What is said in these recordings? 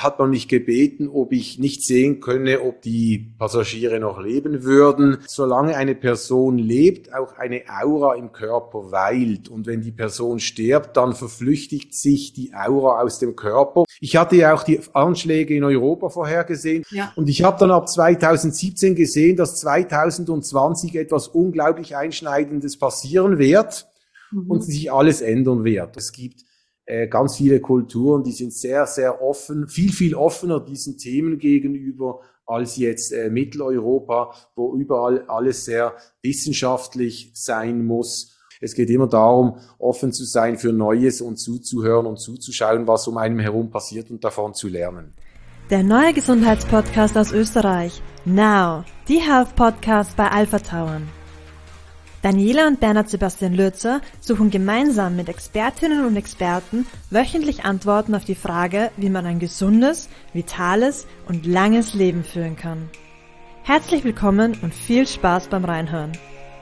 hat man mich gebeten, ob ich nicht sehen könne, ob die Passagiere noch leben würden. Solange eine Person lebt, auch eine Aura im Körper weilt. Und wenn die Person stirbt, dann verflüchtigt sich die Aura aus dem Körper. Ich hatte ja auch die Anschläge in Europa vorhergesehen. Ja. Und ich habe dann ab 2017 gesehen, dass 2020 etwas unglaublich Einschneidendes passieren wird und sich alles ändern wird. Es gibt ganz viele Kulturen, die sind sehr, sehr offen, viel offener diesen Themen gegenüber als jetzt Mitteleuropa, wo überall alles sehr wissenschaftlich sein muss. Es geht immer darum, offen zu sein für Neues und zuzuhören und zuzuschauen, was um einem herum passiert und davon zu lernen. Der neue Gesundheitspodcast aus Österreich. Now, die Health Podcast bei Alpha Tauern. Daniela und Bernhard Sebastian Lürzer suchen gemeinsam mit Expertinnen und Experten wöchentlich Antworten auf die Frage, wie man ein gesundes, vitales und langes Leben führen kann. Herzlich willkommen und viel Spaß beim Reinhören.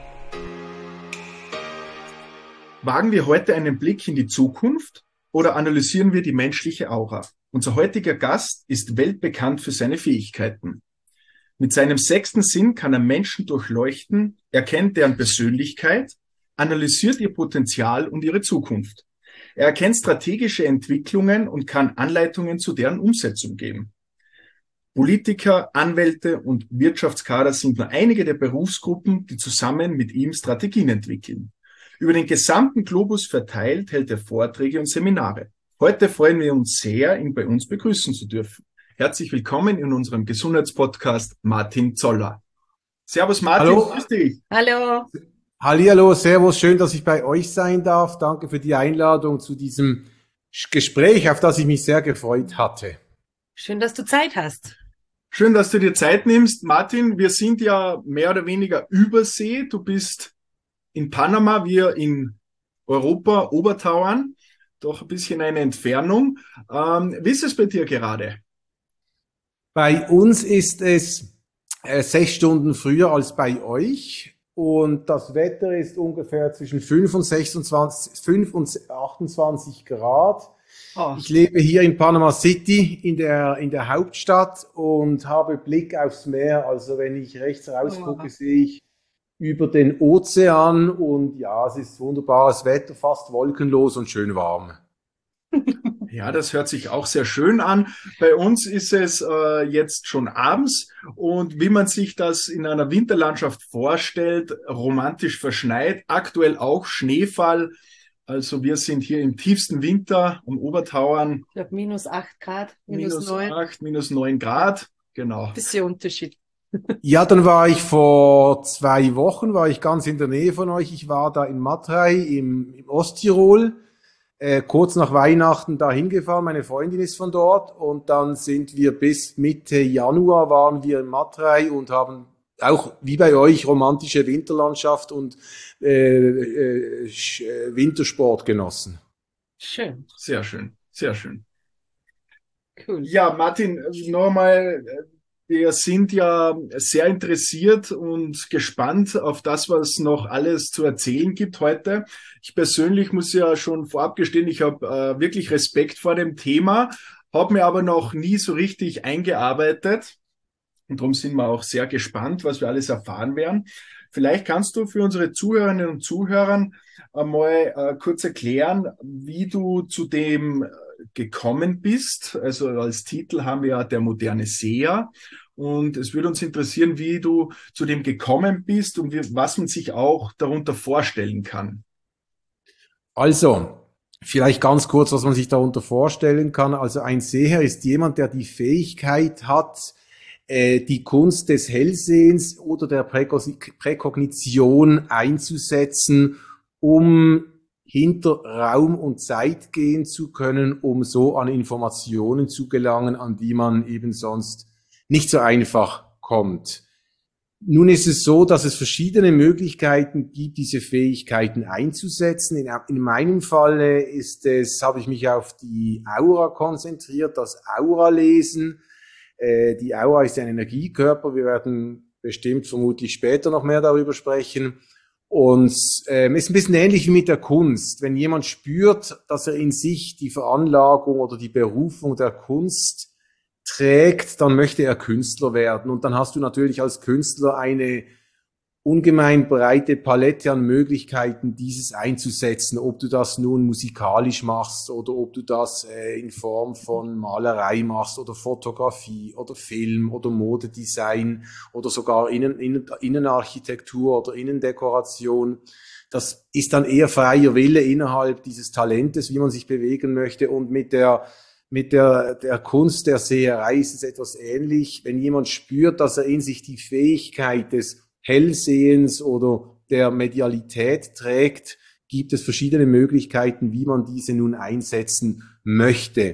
Wagen wir heute einen Blick in die Zukunft oder analysieren wir die menschliche Aura? Unser heutiger Gast ist weltbekannt für seine Fähigkeiten. Mit seinem sechsten Sinn kann er Menschen durchleuchten, erkennt deren Persönlichkeit, analysiert ihr Potenzial und ihre Zukunft. Er erkennt strategische Entwicklungen und kann Anleitungen zu deren Umsetzung geben. Politiker, Anwälte und Wirtschaftskader sind nur einige der Berufsgruppen, die zusammen mit ihm Strategien entwickeln. Über den gesamten Globus verteilt hält er Vorträge und Seminare. Heute freuen wir uns sehr, ihn bei uns begrüßen zu dürfen. Herzlich willkommen in unserem Gesundheitspodcast Martin Zoller. Servus Martin, hallo. Grüß dich. Hallo. Hallihallo, servus, schön, dass ich bei euch sein darf. Danke für die Einladung zu diesem Gespräch, auf das ich mich sehr gefreut hatte. Schön, dass du Zeit hast. Schön, dass du dir Zeit nimmst. Martin, wir sind ja mehr oder weniger übersee. Du bist in Panama, wir in Europa, Obertauern. Doch ein bisschen eine Entfernung. Wie ist es bei dir gerade? Bei uns ist es 6 Stunden früher als bei euch und das Wetter ist ungefähr zwischen 5 und 28 Grad. Oh. Ich lebe hier in Panama City in der Hauptstadt und habe Blick aufs Meer. Also wenn ich rechts rausgucke, sehe ich über den Ozean und ja, es ist wunderbares Wetter, fast wolkenlos und schön warm. Ja, das hört sich auch sehr schön an. Bei uns ist es jetzt schon abends und wie man sich das in einer Winterlandschaft vorstellt, romantisch verschneit, aktuell auch Schneefall. Also wir sind hier im tiefsten Winter um Obertauern. Ich glaube minus 8 Grad, minus 9 Grad, genau. Bisschen Unterschied. Ja, dann war ich vor 2 Wochen, war ich ganz in der Nähe von euch. Ich war da in Matrei im Osttirol. Kurz nach Weihnachten da hingefahren, meine Freundin ist von dort und dann sind wir bis Mitte Januar waren wir in Matrei und haben auch wie bei euch romantische Winterlandschaft und Wintersport genossen. Schön. Sehr schön, sehr schön. Cool. Ja, Martin, nochmal, wir sind ja sehr interessiert und gespannt auf das, was noch alles zu erzählen gibt heute. Ich persönlich muss ja schon vorab gestehen, ich habe wirklich Respekt vor dem Thema, habe mir aber noch nie so richtig eingearbeitet. Und darum sind wir auch sehr gespannt, was wir alles erfahren werden. Vielleicht kannst du für unsere Zuhörerinnen und Zuhörer einmal kurz erklären, wie du zu dem gekommen bist. Also als Titel haben wir ja der moderne Seher. Und es würde uns interessieren, wie du zu dem gekommen bist und was man sich auch darunter vorstellen kann. Also, vielleicht ganz kurz, was man sich darunter vorstellen kann. Also ein Seher ist jemand, der die Fähigkeit hat, die Kunst des Hellsehens oder der Präkognition einzusetzen, um hinter Raum und Zeit gehen zu können, um so an Informationen zu gelangen, an die man eben sonst nicht so einfach kommt. Nun ist es so, dass es verschiedene Möglichkeiten gibt, diese Fähigkeiten einzusetzen. In meinem Falle habe ich mich auf die Aura konzentriert, das Aura-Lesen. Die Aura ist ein Energiekörper. Wir werden bestimmt vermutlich später noch mehr darüber sprechen. Und ist ein bisschen ähnlich wie mit der Kunst. Wenn jemand spürt, dass er in sich die Veranlagung oder die Berufung der Kunst trägt, dann möchte er Künstler werden. Und dann hast du natürlich als Künstler eine ungemein breite Palette an Möglichkeiten, dieses einzusetzen, ob du das nun musikalisch machst oder ob du das in Form von Malerei machst oder Fotografie oder Film oder Modedesign oder sogar Innenarchitektur oder Innendekoration. Das ist dann eher freier Wille innerhalb dieses Talentes, wie man sich bewegen möchte. Und mit der Kunst der Seherei ist es etwas ähnlich. Wenn jemand spürt, dass er in sich die Fähigkeit des Hellsehens oder der Medialität trägt, gibt es verschiedene Möglichkeiten, wie man diese nun einsetzen möchte.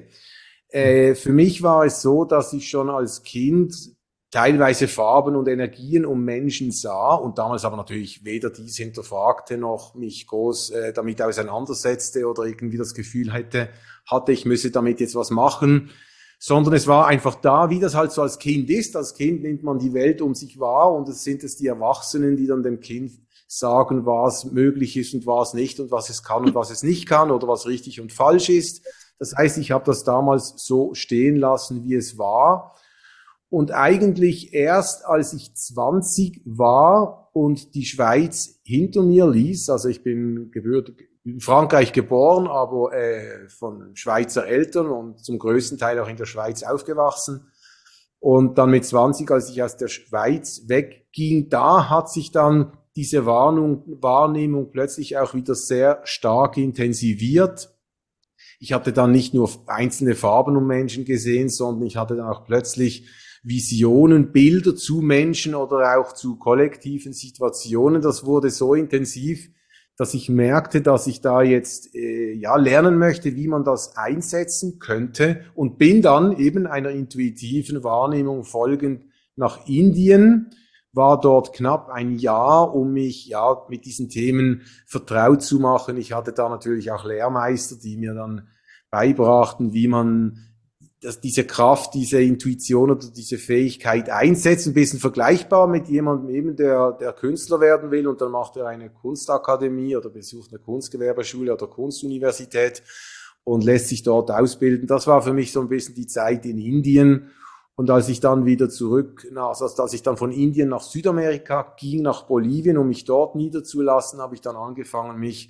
Für mich war es so, dass ich schon als Kind teilweise Farben und Energien um Menschen sah und damals aber natürlich weder dies hinterfragte noch mich groß damit auseinandersetzte oder irgendwie das Gefühl hatte, ich müsse damit jetzt was machen, sondern es war einfach da, wie das halt so als Kind ist. Als Kind nimmt man die Welt um sich wahr und es sind die Erwachsenen, die dann dem Kind sagen, was möglich ist und was nicht und was es kann und was es nicht kann oder was richtig und falsch ist. Das heißt, ich habe das damals so stehen lassen, wie es war. Und eigentlich erst, als ich 20 war und die Schweiz hinter mir ließ, also ich bin in Frankreich geboren, aber von Schweizer Eltern und zum größten Teil auch in der Schweiz aufgewachsen. Und dann mit 20, als ich aus der Schweiz wegging, da hat sich dann diese Wahrnehmung plötzlich auch wieder sehr stark intensiviert. Ich hatte dann nicht nur einzelne Farben um Menschen gesehen, sondern ich hatte dann auch plötzlich Visionen, Bilder zu Menschen oder auch zu kollektiven Situationen. Das wurde so intensiv, dass ich merkte, dass ich da jetzt lernen möchte, wie man das einsetzen könnte und bin dann eben einer intuitiven Wahrnehmung folgend nach Indien, war dort knapp ein Jahr, um mich mit diesen Themen vertraut zu machen. Ich hatte da natürlich auch Lehrmeister, die mir dann beibrachten, wie man diese Kraft, diese Intuition oder diese Fähigkeit einsetzt. Ein bisschen vergleichbar mit jemandem eben, der Künstler werden will und dann macht er eine Kunstakademie oder besucht eine Kunstgewerbeschule oder Kunstuniversität und lässt sich dort ausbilden. Das war für mich so ein bisschen die Zeit in Indien. Und als ich dann wieder als ich dann von Indien nach Südamerika ging, nach Bolivien, um mich dort niederzulassen, habe ich dann angefangen, mich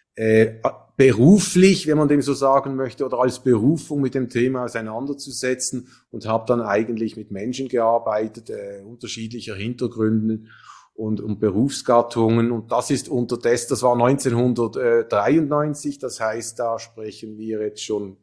beruflich, wenn man dem so sagen möchte, oder als Berufung mit dem Thema auseinanderzusetzen und habe dann eigentlich mit Menschen gearbeitet, unterschiedlicher Hintergründen und Berufsgattungen. Und das war 1993, das heißt, da sprechen wir jetzt schon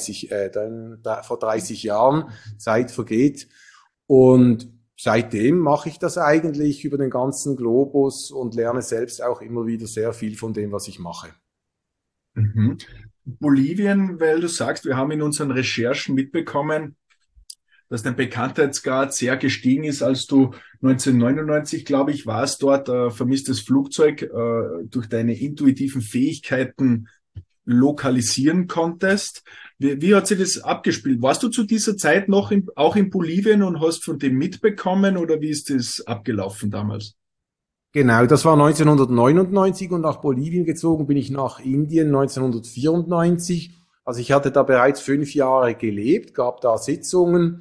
vor 30 Jahren, Zeit vergeht. Und seitdem mache ich das eigentlich über den ganzen Globus und lerne selbst auch immer wieder sehr viel von dem, was ich mache. Mhm. Bolivien, weil du sagst, wir haben in unseren Recherchen mitbekommen, dass dein Bekanntheitsgrad sehr gestiegen ist, als du 1999, glaube ich, warst dort, vermisstes Flugzeug durch deine intuitiven Fähigkeiten lokalisieren konntest. Wie hat sich das abgespielt? Warst du zu dieser Zeit noch auch in Bolivien und hast von dem mitbekommen oder wie ist das abgelaufen damals? Genau, das war 1999 und nach Bolivien gezogen bin ich nach Indien 1994. Also ich hatte da bereits 5 Jahre gelebt, gab da Sitzungen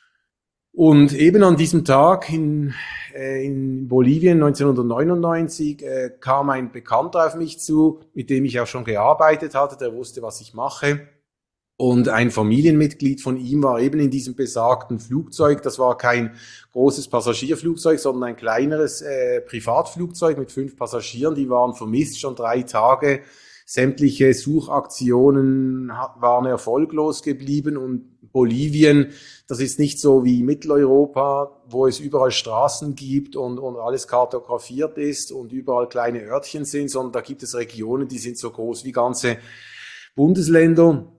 und eben an diesem Tag in Bolivien 1999 kam ein Bekannter auf mich zu, mit dem ich auch schon gearbeitet hatte, der wusste, was ich mache. Und ein Familienmitglied von ihm war eben in diesem besagten Flugzeug. Das war kein großes Passagierflugzeug, sondern ein kleineres Privatflugzeug mit 5 Passagieren. Die waren vermisst schon 3 Tage. Sämtliche Suchaktionen waren erfolglos geblieben. Und Bolivien, das ist nicht so wie Mitteleuropa, wo es überall Straßen gibt und alles kartografiert ist und überall kleine Örtchen sind, sondern da gibt es Regionen, die sind so groß wie ganze Bundesländer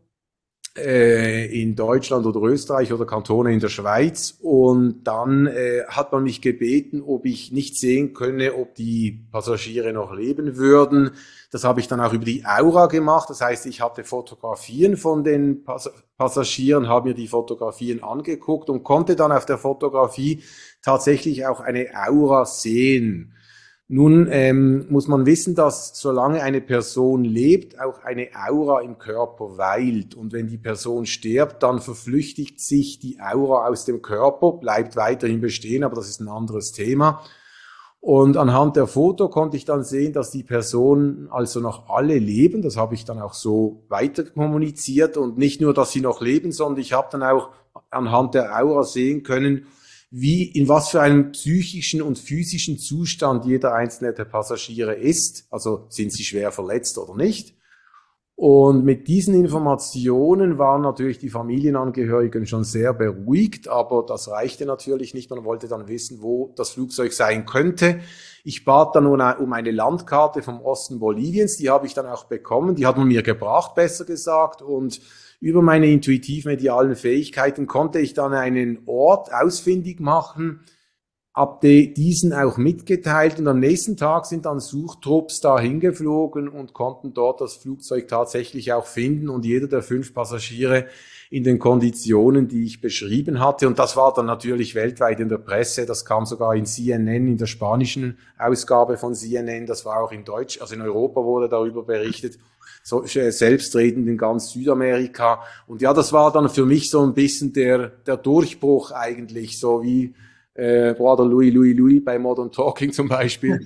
in Deutschland oder Österreich oder Kantone in der Schweiz. Und dann hat man mich gebeten, ob ich nicht sehen könne, ob die Passagiere noch leben würden. Das habe ich dann auch über die Aura gemacht. Das heißt, ich hatte Fotografien von den Passagieren, habe mir die Fotografien angeguckt und konnte dann auf der Fotografie tatsächlich auch eine Aura sehen. Nun muss man wissen, dass solange eine Person lebt, auch eine Aura im Körper weilt. Und wenn die Person stirbt, dann verflüchtigt sich die Aura aus dem Körper, bleibt weiterhin bestehen, aber das ist ein anderes Thema. Und anhand der Foto konnte ich dann sehen, dass die Personen also noch alle leben. Das habe ich dann auch so weiter kommuniziert. Und nicht nur, dass sie noch leben, sondern ich habe dann auch anhand der Aura sehen können, in was für einem psychischen und physischen Zustand jeder einzelne der Passagiere ist. Also sind sie schwer verletzt oder nicht. Und mit diesen Informationen waren natürlich die Familienangehörigen schon sehr beruhigt, aber das reichte natürlich nicht. Man wollte dann wissen, wo das Flugzeug sein könnte. Ich bat dann um eine Landkarte vom Osten Boliviens, die habe ich dann auch bekommen, die hat man mir gebracht, besser gesagt, und über meine intuitiv-medialen Fähigkeiten konnte ich dann einen Ort ausfindig machen, habe diesen auch mitgeteilt und am nächsten Tag sind dann Suchtrupps da hingeflogen und konnten dort das Flugzeug tatsächlich auch finden und jeder der 5 Passagiere in den Konditionen, die ich beschrieben hatte. Und das war dann natürlich weltweit in der Presse, das kam sogar in CNN, in der spanischen Ausgabe von CNN, das war auch in Deutsch, also in Europa wurde darüber berichtet, so selbstredend in ganz Südamerika. Und ja, das war dann für mich so ein bisschen der Durchbruch eigentlich, so wie Brother Louis bei Modern Talking zum Beispiel.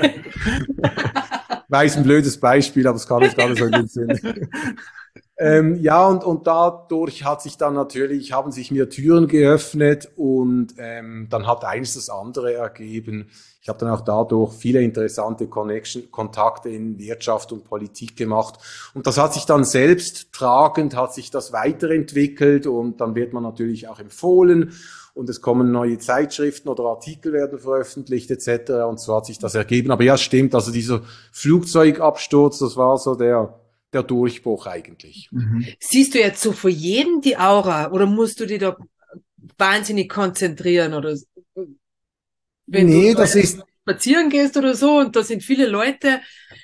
Weiß ein blödes Beispiel, aber es kam jetzt gerade so in den Sinn. Ja, und dadurch haben sich mir Türen geöffnet und dann hat eines das andere ergeben. Ich habe dann auch dadurch viele interessante Kontakte in Wirtschaft und Politik gemacht. Und das hat sich dann selbsttragend, hat sich das weiterentwickelt und dann wird man natürlich auch empfohlen und es kommen neue Zeitschriften oder Artikel werden veröffentlicht etc. Und so hat sich das ergeben. Aber ja, es stimmt, also dieser Flugzeugabsturz, das war so der Durchbruch eigentlich. Siehst du jetzt so für jeden die Aura oder musst du dich da wahnsinnig konzentrieren oder wenn Nee, du das ist, spazieren gehst oder so und da sind viele Leute,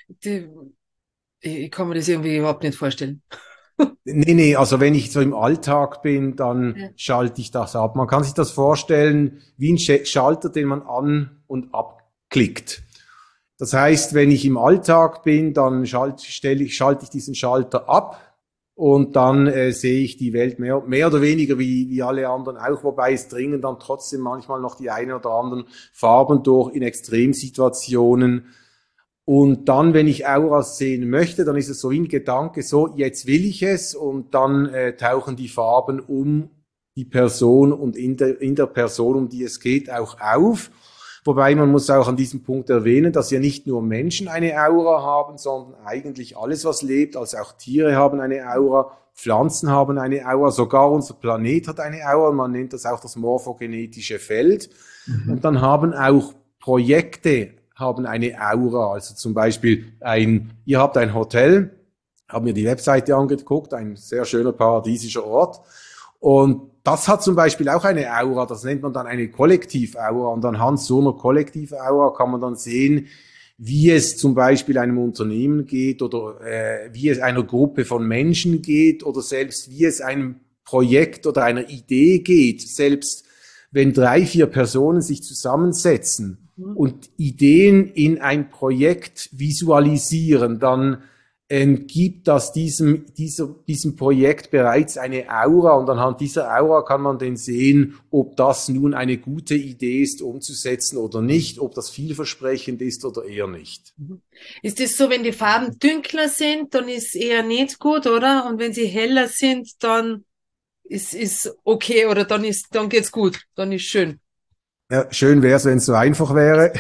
ich kann mir das irgendwie überhaupt nicht vorstellen. nee, also wenn ich so im Alltag bin, dann Ja. schalte ich das ab. Man kann sich das vorstellen wie ein Schalter, den man an- und abklickt. Das heißt, wenn ich im Alltag bin, dann schalte ich diesen Schalter ab und dann sehe ich die Welt mehr oder weniger wie alle anderen auch, wobei es dringen dann trotzdem manchmal noch die einen oder anderen Farben durch in Extremsituationen. Und dann, wenn ich Auras sehen möchte, dann ist es so wie ein Gedanke, so jetzt will ich es und dann tauchen die Farben um die Person und in der Person, um die es geht, auch auf. Wobei man muss auch an diesem Punkt erwähnen, dass ja nicht nur Menschen eine Aura haben, sondern eigentlich alles, was lebt, also auch Tiere haben eine Aura, Pflanzen haben eine Aura, sogar unser Planet hat eine Aura, man nennt das auch das morphogenetische Feld. Und dann haben auch Projekte haben eine Aura, also zum Beispiel ihr habt ein Hotel, haben mir die Webseite angeguckt, ein sehr schöner paradiesischer Ort. Und das hat zum Beispiel auch eine Aura, das nennt man dann eine Kollektivaura. Und anhand so einer Kollektivaura kann man dann sehen, wie es zum Beispiel einem Unternehmen geht oder wie es einer Gruppe von Menschen geht oder selbst wie es einem Projekt oder einer Idee geht. Selbst wenn 3, 4 Personen sich zusammensetzen und Ideen in ein Projekt visualisieren, dann gibt das diesem Projekt bereits eine Aura und anhand dieser Aura kann man dann sehen, ob das nun eine gute Idee ist, umzusetzen oder nicht, ob das vielversprechend ist oder eher nicht. Ist es so, wenn die Farben dunkler sind, dann ist eher nicht gut, oder? Und wenn sie heller sind, dann ist okay oder dann geht's gut, dann ist schön. Ja, schön wäre es, wenn es so einfach wäre.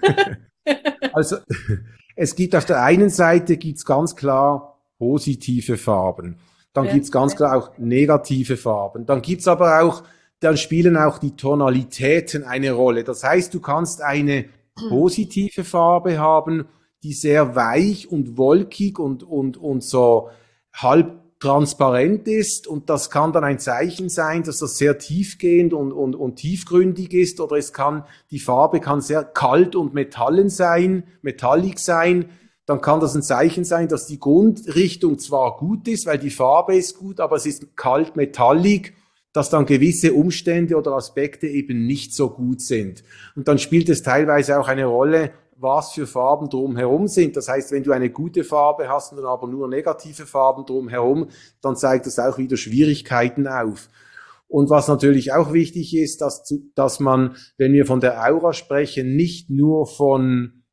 Also es gibt auf der einen Seite gibt's ganz klar positive Farben. Dann Ja. gibt's ganz klar auch negative Farben. Dann spielen auch die Tonalitäten eine Rolle. Das heißt, du kannst eine positive Farbe haben, die sehr weich und wolkig und so halb transparent ist und das kann dann ein Zeichen sein, dass das sehr tiefgehend und tiefgründig ist oder die Farbe kann sehr kalt und metallic sein, dann kann das ein Zeichen sein, dass die Grundrichtung zwar gut ist, weil die Farbe ist gut, aber es ist kalt metallic, dass dann gewisse Umstände oder Aspekte eben nicht so gut sind. Und dann spielt es teilweise auch eine Rolle, was für Farben drumherum sind. Das heißt, wenn du eine gute Farbe hast und dann aber nur negative Farben drumherum, dann zeigt das auch wieder Schwierigkeiten auf. Und was natürlich auch wichtig ist, dass man, wenn wir von der Aura sprechen, nicht nur von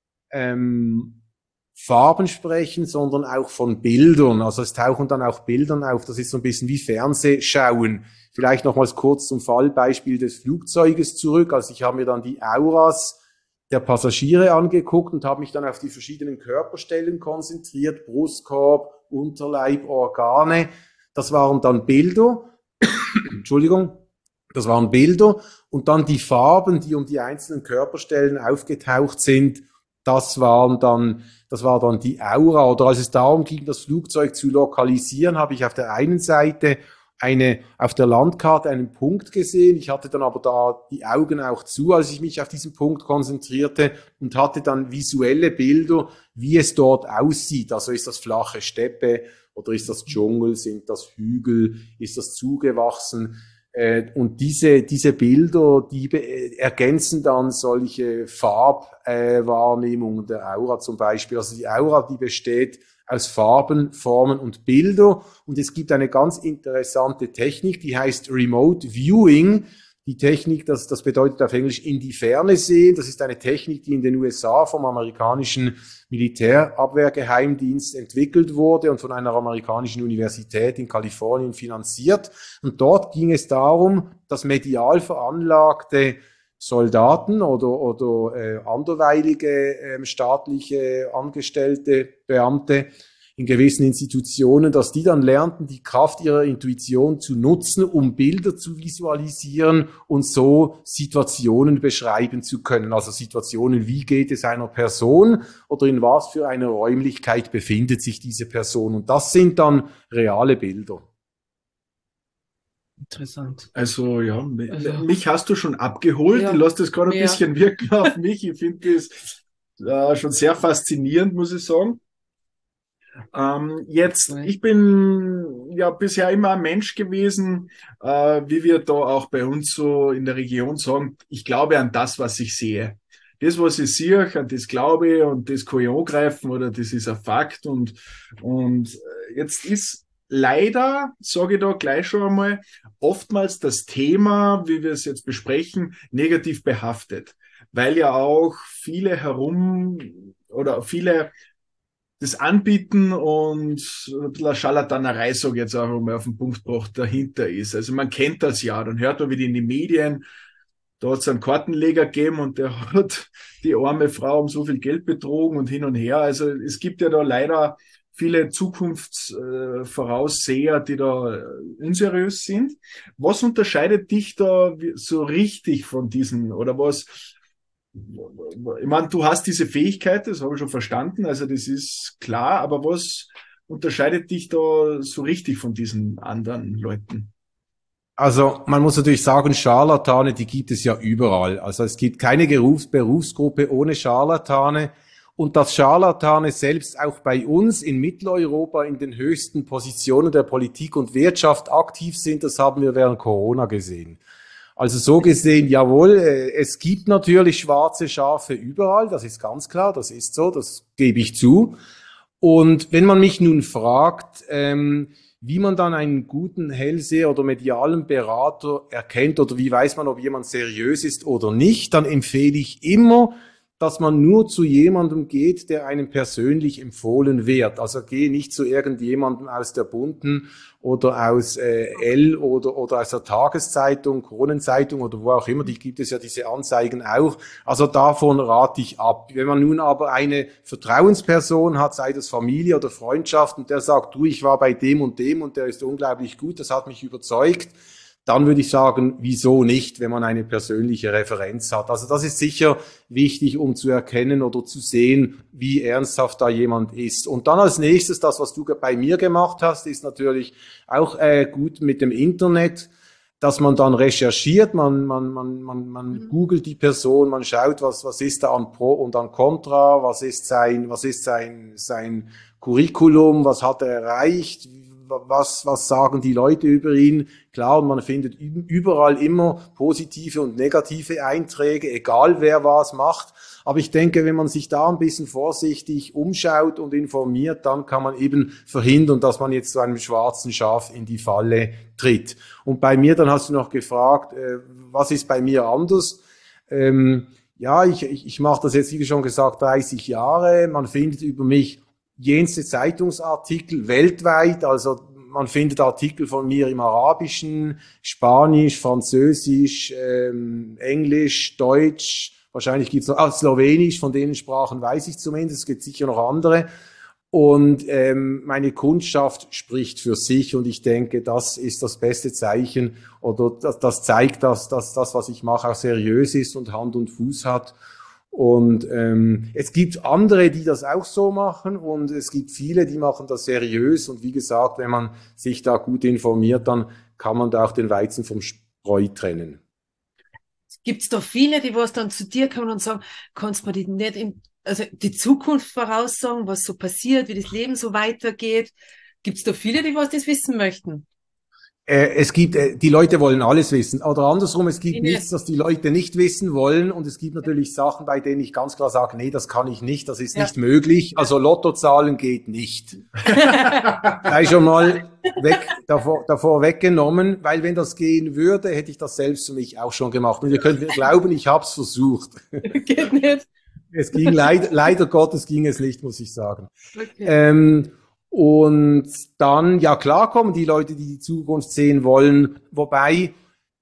Farben sprechen, sondern auch von Bildern. Also es tauchen dann auch Bildern auf. Das ist so ein bisschen wie Fernsehschauen. Vielleicht nochmals kurz zum Fallbeispiel des Flugzeuges zurück. Also ich habe mir dann die Auras der Passagiere angeguckt und habe mich dann auf die verschiedenen Körperstellen konzentriert. Brustkorb, Unterleib, Organe. Das waren dann Bilder. Entschuldigung. Das waren Bilder. Und dann die Farben, die um die einzelnen Körperstellen aufgetaucht sind. Das war dann die Aura. Oder als es darum ging, das Flugzeug zu lokalisieren, habe ich auf der einen Seite auf der Landkarte einen Punkt gesehen. Ich hatte dann aber da die Augen auch zu, als ich mich auf diesen Punkt konzentrierte und hatte dann visuelle Bilder, wie es dort aussieht. Also ist das flache Steppe oder ist das Dschungel, sind das Hügel, ist das zugewachsen? Und diese Bilder, die ergänzen dann solche Farbwahrnehmungen der Aura zum Beispiel. Also die Aura, die besteht aus Farben, Formen und Bilder. Und es gibt eine ganz interessante Technik, die heißt Remote Viewing. Die Technik, das bedeutet auf Englisch in die Ferne sehen. Das ist eine Technik, die in den USA vom amerikanischen Militärabwehrgeheimdienst entwickelt wurde und von einer amerikanischen Universität in Kalifornien finanziert. Und dort ging es darum, dass medial veranlagte Soldaten oder anderweilige staatliche Angestellte, Beamte in gewissen Institutionen, dass die dann lernten, die Kraft ihrer Intuition zu nutzen, um Bilder zu visualisieren und so Situationen beschreiben zu können. Also Situationen, wie geht es einer Person oder in was für einer Räumlichkeit befindet sich diese Person. Und das sind dann reale Bilder. Interessant. Also ja, mich hast du schon abgeholt. Ja, ich lasse das gerade ein bisschen wirken auf mich. Ich finde das schon sehr faszinierend, muss ich sagen. Ich bin ja bisher immer ein Mensch gewesen, wie wir da auch bei uns so in der Region sagen, ich glaube an das, was ich sehe. Das, was ich sehe, an das glaube ich und das kann ich angreifen oder das ist ein Fakt und jetzt ist leider, sage ich da gleich schon einmal, oftmals das Thema, wie wir es jetzt besprechen, negativ behaftet, weil ja auch viele das anbieten und ein bisschen Scharlatanerei, sage ich jetzt auch mal auf den Punkt gebracht, dahinter ist. Also man kennt das ja, dann hört man wieder in den Medien, da hat es einen Kartenleger gegeben und der hat die arme Frau um so viel Geld betrogen und hin und her. Also es gibt ja da leider viele Zukunftsvorausseher, die da unseriös sind. Was unterscheidet dich da so richtig von diesen, oder was? Ich meine, du hast diese Fähigkeit, das habe ich schon verstanden, also das ist klar, aber was unterscheidet dich da so richtig von diesen anderen Leuten? Also man muss natürlich sagen, Scharlatane, die gibt es ja überall. Also es gibt keine Berufsgruppe ohne Scharlatane. Und dass Scharlatane selbst auch bei uns in Mitteleuropa in den höchsten Positionen der Politik und Wirtschaft aktiv sind, das haben wir während Corona gesehen. Also so gesehen, jawohl, es gibt natürlich schwarze Schafe überall, das ist ganz klar, das ist so, das gebe ich zu. Und wenn man mich nun fragt, wie man dann einen guten Hellseher oder medialen Berater erkennt oder wie weiß man, ob jemand seriös ist oder nicht, dann empfehle ich immer, dass man nur zu jemandem geht, der einem persönlich empfohlen wird. Also gehe nicht zu irgendjemandem aus der Bunten oder aus L oder aus der Tageszeitung, Kronenzeitung oder wo auch immer, die gibt es ja diese Anzeigen auch. Also davon rate ich ab. Wenn man nun aber eine Vertrauensperson hat, sei das Familie oder Freundschaft, und der sagt, du, ich war bei dem und der ist unglaublich gut, das hat mich überzeugt, dann würde ich sagen, wieso nicht, wenn man eine persönliche Referenz hat. Also das ist sicher wichtig, um zu erkennen oder zu sehen, wie ernsthaft da jemand ist. Und dann als nächstes, das, was du bei mir gemacht hast, ist natürlich auch gut mit dem Internet, dass man dann recherchiert, man googelt die Person, man schaut, was ist da an Pro und an Contra, was ist sein Curriculum, was hat er erreicht, was sagen die Leute über ihn. Klar, und man findet überall immer positive und negative Einträge, egal wer was macht. Aber ich denke, wenn man sich da ein bisschen vorsichtig umschaut und informiert, dann kann man eben verhindern, dass man jetzt zu einem schwarzen Schaf in die Falle tritt. Und bei mir, dann hast du noch gefragt, was ist bei mir anders? Ja, ich mache das jetzt, wie schon gesagt, 30 Jahre. Man findet über mich jenste Zeitungsartikel weltweit, also man findet Artikel von mir im Arabischen, Spanisch, Französisch, Englisch, Deutsch, wahrscheinlich gibt's noch Slowenisch, von denen Sprachen weiß ich zumindest, es gibt sicher noch andere. Und meine Kundschaft spricht für sich und ich denke, das ist das beste Zeichen oder das zeigt, dass das, was ich mache, auch seriös ist und Hand und Fuß hat. Und es gibt andere, die das auch so machen und es gibt viele, die machen das seriös und wie gesagt, wenn man sich da gut informiert, dann kann man da auch den Weizen vom Spreu trennen. Gibt's da viele, die was dann zu dir kommen und sagen, kannst du mir die Zukunft voraussagen, was so passiert, wie das Leben so weitergeht? Gibt's da viele, die was das wissen möchten? Es gibt, die Leute wollen alles wissen. Oder andersrum, es gibt nichts, das die Leute nicht wissen wollen. Und es gibt natürlich Sachen, bei denen ich ganz klar sage, nee, das kann ich nicht, das ist nicht möglich. Also Lottozahlen geht nicht. Sei schon mal davor weggenommen, weil wenn das gehen würde, hätte ich das selbst für mich auch schon gemacht. Und ihr könnt mir glauben, ich habe es versucht. Geht nicht. Es ging leider Gottes ging es nicht, muss ich sagen. Okay. Und dann, ja klar, kommen die Leute, die die Zukunft sehen wollen, wobei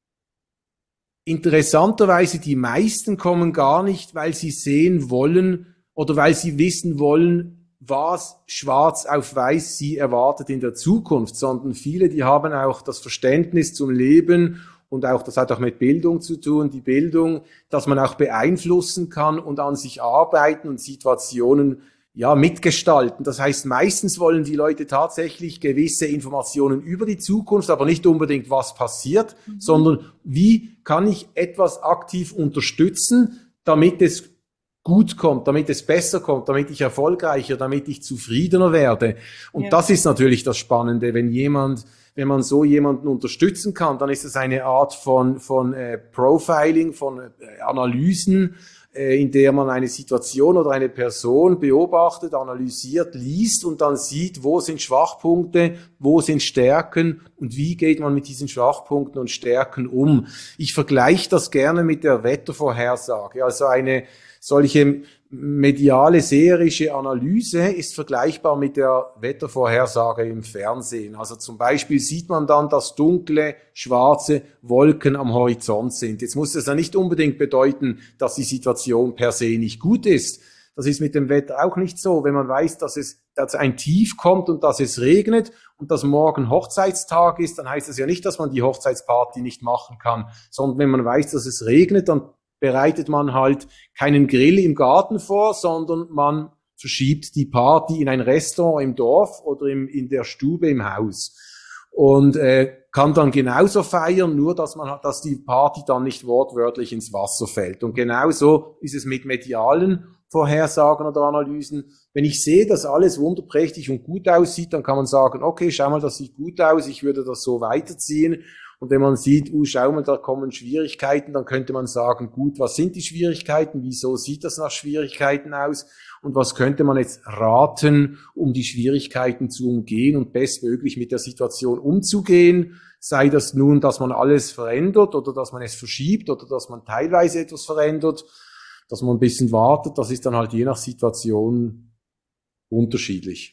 interessanterweise die meisten kommen gar nicht, weil sie sehen wollen oder weil sie wissen wollen, was schwarz auf weiß sie erwartet in der Zukunft, sondern viele, die haben auch das Verständnis zum Leben und auch, das hat auch mit Bildung zu tun, die Bildung, dass man auch beeinflussen kann und an sich arbeiten und Situationen mitgestalten. Das heißt, meistens wollen die Leute tatsächlich gewisse Informationen über die Zukunft, aber nicht unbedingt, was passiert, sondern wie kann ich etwas aktiv unterstützen, damit es gut kommt, damit es besser kommt, damit ich erfolgreicher, damit ich zufriedener werde. Und das ist natürlich das Spannende, wenn man so jemanden unterstützen kann, dann ist es eine Art von Profiling, von Analysen, in der man eine Situation oder eine Person beobachtet, analysiert, liest und dann sieht, wo sind Schwachpunkte, wo sind Stärken und wie geht man mit diesen Schwachpunkten und Stärken um. Ich vergleiche das gerne mit der Wettervorhersage. Also eine solche mediale, seherische Analyse ist vergleichbar mit der Wettervorhersage im Fernsehen. Also zum Beispiel sieht man dann, dass dunkle, schwarze Wolken am Horizont sind. Jetzt muss das ja nicht unbedingt bedeuten, dass die Situation per se nicht gut ist. Das ist mit dem Wetter auch nicht so. Wenn man weiß, dass ein Tief kommt und dass es regnet und dass morgen Hochzeitstag ist, dann heißt das ja nicht, dass man die Hochzeitsparty nicht machen kann, sondern wenn man weiß, dass es regnet, dann bereitet man halt keinen Grill im Garten vor, sondern man verschiebt die Party in ein Restaurant im Dorf oder in der Stube im Haus und kann dann genauso feiern, nur dass die Party dann nicht wortwörtlich ins Wasser fällt. Und genauso ist es mit medialen Vorhersagen oder Analysen. Wenn ich sehe, dass alles wunderprächtig und gut aussieht, dann kann man sagen, okay, schau mal, das sieht gut aus, ich würde das so weiterziehen. Und wenn man sieht, schau mal, da kommen Schwierigkeiten, dann könnte man sagen, gut, was sind die Schwierigkeiten? Wieso sieht das nach Schwierigkeiten aus? Und was könnte man jetzt raten, um die Schwierigkeiten zu umgehen und bestmöglich mit der Situation umzugehen? Sei das nun, dass man alles verändert oder dass man es verschiebt oder dass man teilweise etwas verändert, dass man ein bisschen wartet. Das ist dann halt je nach Situation unterschiedlich.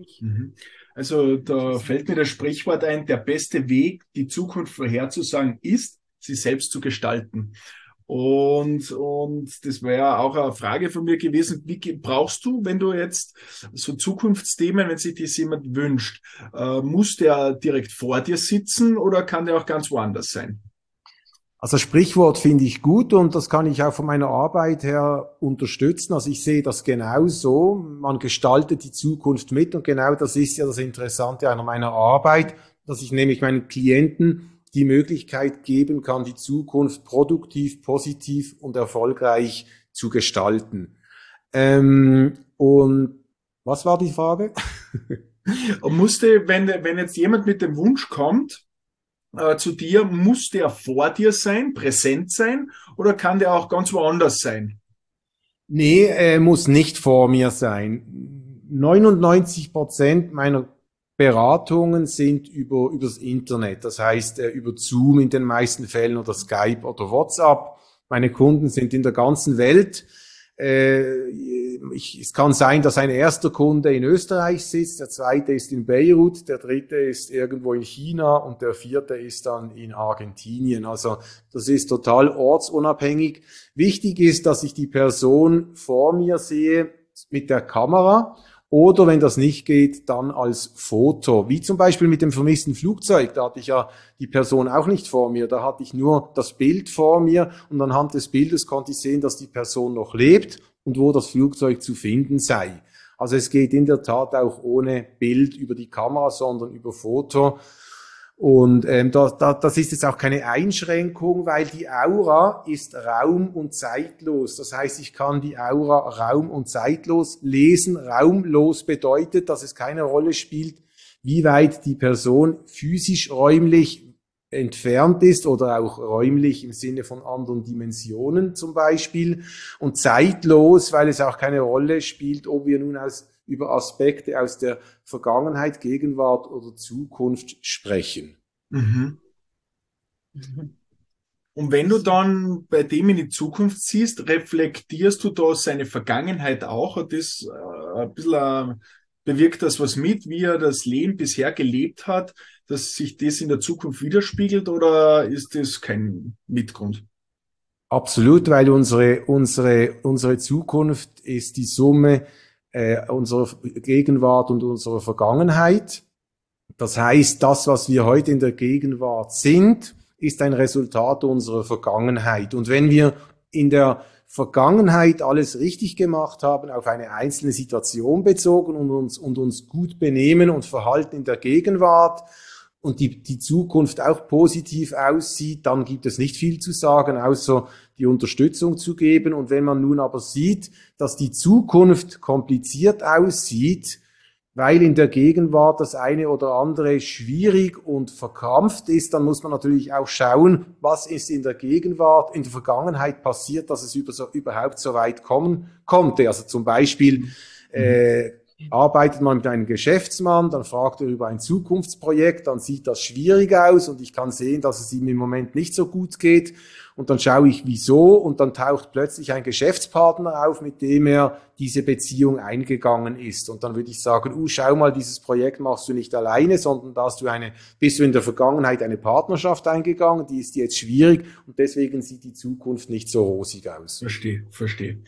Also da fällt mir das Sprichwort ein, der beste Weg, die Zukunft vorherzusagen, ist, sie selbst zu gestalten. Und das wäre ja auch eine Frage von mir gewesen, wie brauchst du, wenn du jetzt so Zukunftsthemen, wenn sich das jemand wünscht, muss der direkt vor dir sitzen oder kann der auch ganz woanders sein? Also das Sprichwort finde ich gut und das kann ich auch von meiner Arbeit her unterstützen. Also ich sehe das genauso. Man gestaltet die Zukunft mit und genau das ist ja das Interessante an meiner Arbeit, dass ich nämlich meinen Klienten die Möglichkeit geben kann, die Zukunft produktiv, positiv und erfolgreich zu gestalten. Und was war die Frage? Und wenn jetzt jemand mit dem Wunsch kommt, zu dir, muss der vor dir sein, präsent sein, oder kann der auch ganz woanders sein? Nee, muss nicht vor mir sein. 99% meiner Beratungen sind übers Internet, das heißt über Zoom in den meisten Fällen oder Skype oder WhatsApp. Meine Kunden sind in der ganzen Welt. Es kann sein, dass ein erster Kunde in Österreich sitzt, der zweite ist in Beirut, der dritte ist irgendwo in China und der vierte ist dann in Argentinien. Also das ist total ortsunabhängig. Wichtig ist, dass ich die Person vor mir sehe mit der Kamera oder wenn das nicht geht, dann als Foto. Wie zum Beispiel mit dem vermissten Flugzeug. Da hatte ich ja die Person auch nicht vor mir. Da hatte ich nur das Bild vor mir und anhand des Bildes konnte ich sehen, dass die Person noch lebt und wo das Flugzeug zu finden sei. Also es geht in der Tat auch ohne Bild über die Kamera, sondern über Foto. Und das ist jetzt auch keine Einschränkung, weil die Aura ist raum- und zeitlos. Das heißt, ich kann die Aura raum- und zeitlos lesen. Raumlos bedeutet, dass es keine Rolle spielt, wie weit die Person physisch räumlich entfernt ist oder auch räumlich im Sinne von anderen Dimensionen zum Beispiel. Und zeitlos, weil es auch keine Rolle spielt, ob wir nun über Aspekte aus der Vergangenheit, Gegenwart oder Zukunft sprechen. Mhm. Und wenn du dann bei dem in die Zukunft siehst, reflektierst du da seine Vergangenheit auch? Hat das ein bisschen bewirkt das was mit, wie er das Leben bisher gelebt hat, dass sich das in der Zukunft widerspiegelt, oder ist das kein Mitgrund? Absolut, weil unsere Zukunft ist die Summe unserer Gegenwart und unserer Vergangenheit. Das heißt, das, was wir heute in der Gegenwart sind, ist ein Resultat unserer Vergangenheit. Und wenn wir in der Vergangenheit alles richtig gemacht haben, auf eine einzelne Situation bezogen und uns gut benehmen und verhalten in der Gegenwart und die Zukunft auch positiv aussieht, dann gibt es nicht viel zu sagen, außer die Unterstützung zu geben. Und wenn man nun aber sieht, dass die Zukunft kompliziert aussieht, weil in der Gegenwart das eine oder andere schwierig und verkrampft ist, dann muss man natürlich auch schauen, was ist in der Gegenwart, in der Vergangenheit passiert, dass es überhaupt so weit kommen konnte. Also zum Beispiel arbeitet man mit einem Geschäftsmann, dann fragt er über ein Zukunftsprojekt, dann sieht das schwierig aus und ich kann sehen, dass es ihm im Moment nicht so gut geht. Und dann schaue ich, wieso, und dann taucht plötzlich ein Geschäftspartner auf, mit dem er diese Beziehung eingegangen ist. Und dann würde ich sagen, schau mal, dieses Projekt machst du nicht alleine, sondern bist du in der Vergangenheit eine Partnerschaft eingegangen, die ist jetzt schwierig und deswegen sieht die Zukunft nicht so rosig aus. Verstehe.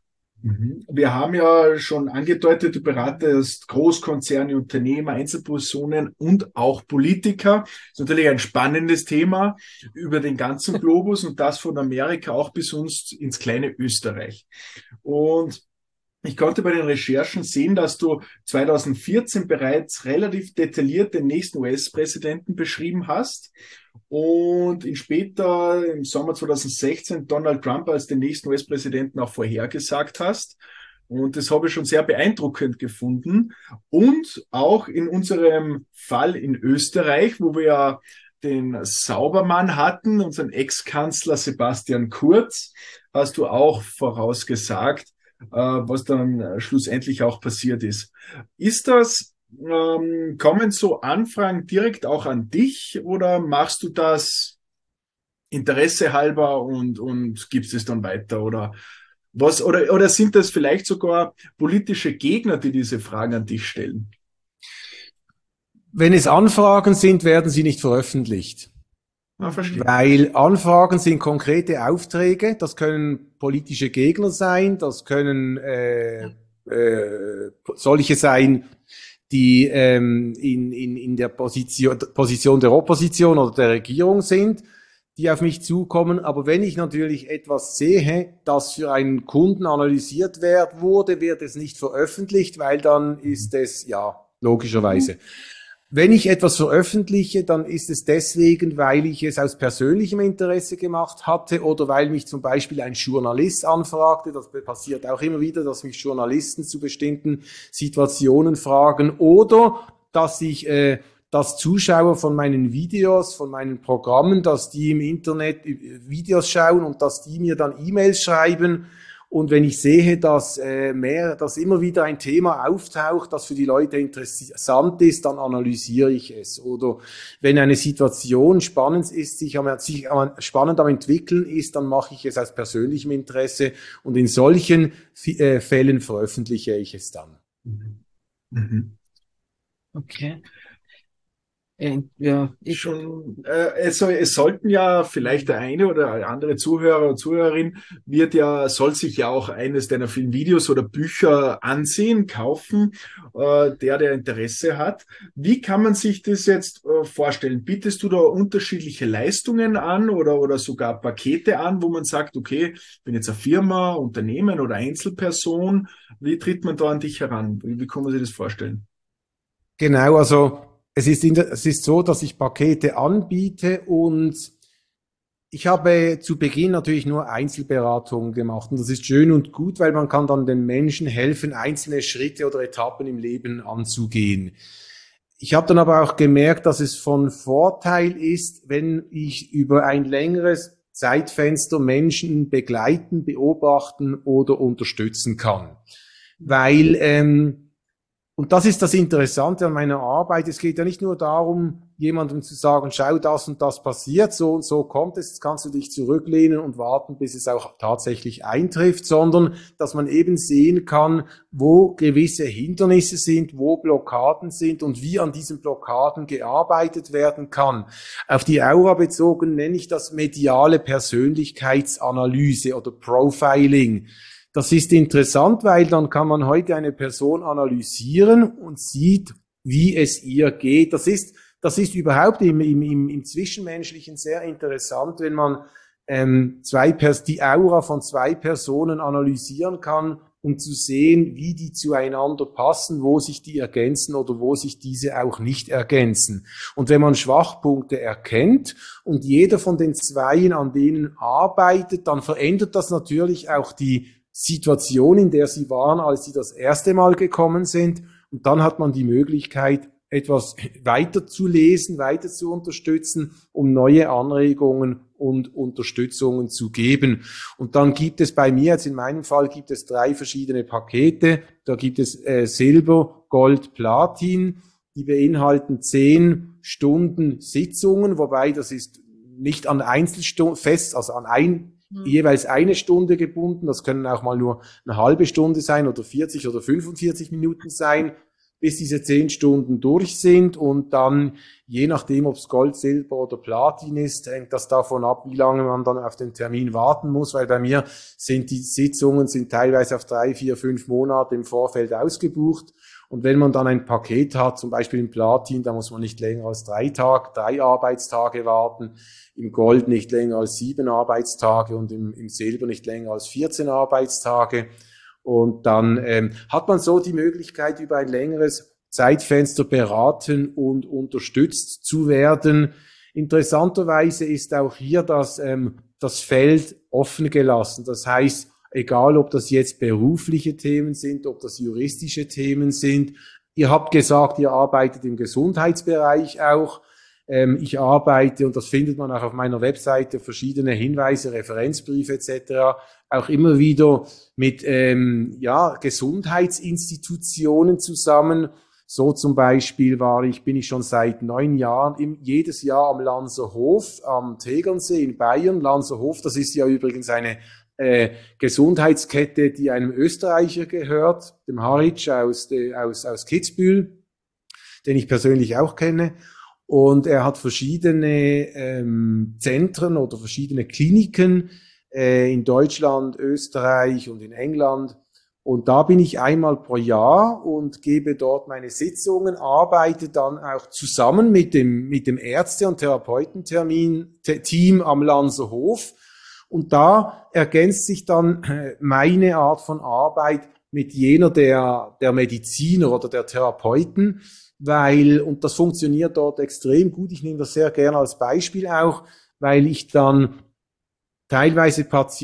Wir haben ja schon angedeutet, du beratest Großkonzerne, Unternehmer, Einzelpersonen und auch Politiker. Das ist natürlich ein spannendes Thema über den ganzen Globus und das von Amerika auch bis uns ins kleine Österreich. Und ich konnte bei den Recherchen sehen, dass du 2014 bereits relativ detailliert den nächsten US-Präsidenten beschrieben hast und ihn später im Sommer 2016 Donald Trump als den nächsten US-Präsidenten auch vorhergesagt hast. Und das habe ich schon sehr beeindruckend gefunden. Und auch in unserem Fall in Österreich, wo wir ja den Saubermann hatten, unseren Ex-Kanzler Sebastian Kurz, hast du auch vorausgesagt, was dann schlussendlich auch passiert ist. Kommen so Anfragen direkt auch an dich oder machst du das Interesse halber und gibst es dann weiter oder was, oder sind das vielleicht sogar politische Gegner, die diese Fragen an dich stellen? Wenn es Anfragen sind, werden sie nicht veröffentlicht. Verstehe. Weil Anfragen sind konkrete Aufträge, das können politische Gegner sein, das können solche sein, die in der Position der Opposition oder der Regierung sind, die auf mich zukommen. Aber wenn ich natürlich etwas sehe, das für einen Kunden analysiert wurde, wird es nicht veröffentlicht, weil dann ist es, ja, logischerweise. Wenn ich etwas veröffentliche, dann ist es deswegen, weil ich es aus persönlichem Interesse gemacht hatte oder weil mich zum Beispiel ein Journalist anfragte. Das passiert auch immer wieder, dass mich Journalisten zu bestimmten Situationen fragen oder dass Zuschauer von meinen Videos, von meinen Programmen, dass die im Internet Videos schauen und dass die mir dann E-Mails schreiben. Und wenn ich sehe, dass immer wieder ein Thema auftaucht, das für die Leute interessant ist, dann analysiere ich es. Oder wenn eine Situation spannend ist, sich spannend am entwickeln ist, dann mache ich es aus persönlichem Interesse. Und in solchen Fällen veröffentliche ich es dann. Mhm. Okay. Ja, es sollten ja vielleicht der eine oder andere Zuhörer oder Zuhörerin soll sich ja auch eines deiner vielen Videos oder Bücher ansehen, kaufen, der Interesse hat. Wie kann man sich das jetzt vorstellen? Bietest du da unterschiedliche Leistungen an oder sogar Pakete an, wo man sagt, okay, ich bin jetzt eine Firma, Unternehmen oder Einzelperson. Wie tritt man da an dich heran? Wie kann man sich das vorstellen? Genau, also es ist so, dass ich Pakete anbiete und ich habe zu Beginn natürlich nur Einzelberatungen gemacht und das ist schön und gut, weil man kann dann den Menschen helfen, einzelne Schritte oder Etappen im Leben anzugehen. Ich habe dann aber auch gemerkt, dass es von Vorteil ist, wenn ich über ein längeres Zeitfenster Menschen begleiten, beobachten oder unterstützen kann. Weil und das ist das Interessante an meiner Arbeit. Es geht ja nicht nur darum, jemandem zu sagen, schau, das und das passiert, so und so kommt es, jetzt kannst du dich zurücklehnen und warten, bis es auch tatsächlich eintrifft, sondern dass man eben sehen kann, wo gewisse Hindernisse sind, wo Blockaden sind und wie an diesen Blockaden gearbeitet werden kann. Auf die Aura bezogen nenne ich das mediale Persönlichkeitsanalyse oder Profiling. Das ist interessant, weil dann kann man heute eine Person analysieren und sieht, wie es ihr geht. Das ist überhaupt im Zwischenmenschlichen sehr interessant, wenn man die Aura von zwei Personen analysieren kann, um zu sehen, wie die zueinander passen, wo sich die ergänzen oder wo sich diese auch nicht ergänzen. Und wenn man Schwachpunkte erkennt und jeder von den Zweien an denen arbeitet, dann verändert das natürlich auch die Situation, in der sie waren, als sie das erste Mal gekommen sind. Und dann hat man die Möglichkeit, etwas weiter zu lesen, weiter zu unterstützen, um neue Anregungen und Unterstützungen zu geben. Und dann gibt es bei mir, jetzt in meinem Fall, gibt es 3 verschiedene Pakete. Da gibt es Silber, Gold, Platin. Die beinhalten 10 Stunden Sitzungen, wobei das ist nicht an Einzelstunden fest, also an jeweils eine Stunde gebunden. Das können auch mal nur eine halbe Stunde sein oder 40 oder 45 Minuten sein, bis diese 10 Stunden durch sind. Und dann, je nachdem, ob es Gold, Silber oder Platin ist, hängt das davon ab, wie lange man dann auf den Termin warten muss, weil bei mir sind die Sitzungen teilweise auf 3, 4, 5 Monate im Vorfeld ausgebucht. Und wenn man dann ein Paket hat, zum Beispiel im Platin, da muss man nicht länger als 3 Arbeitstage warten, im Gold nicht länger als 7 Arbeitstage und im Silber nicht länger als 14 Arbeitstage. Und dann hat man so die Möglichkeit, über ein längeres Zeitfenster beraten und unterstützt zu werden. Interessanterweise ist auch hier das Feld offen gelassen. Das heißt, egal ob das jetzt berufliche Themen sind, ob das juristische Themen sind. Ihr habt gesagt, ihr arbeitet im Gesundheitsbereich auch. Ich arbeite, und das findet man auch auf meiner Webseite, verschiedene Hinweise, Referenzbriefe etc., auch immer wieder mit Gesundheitsinstitutionen zusammen. So zum Beispiel bin ich schon seit 9 Jahren jedes Jahr am Lanzerhof am Tegernsee in Bayern. Lanzerhof, das ist ja übrigens eine Gesundheitskette, die einem Österreicher gehört, dem Haritsch aus Kitzbühel, den ich persönlich auch kenne. Und er hat verschiedene Zentren oder verschiedene Kliniken in Deutschland, Österreich und in England. Und da bin ich einmal pro Jahr und gebe dort meine Sitzungen, arbeite dann auch zusammen mit dem Ärzte- und Therapeutenteam am Lanzerhof. Und da ergänzt sich dann meine Art von Arbeit mit jener der Mediziner oder der Therapeuten. und das funktioniert dort extrem gut, ich nehme das sehr gerne als Beispiel auch, weil ich dann teilweise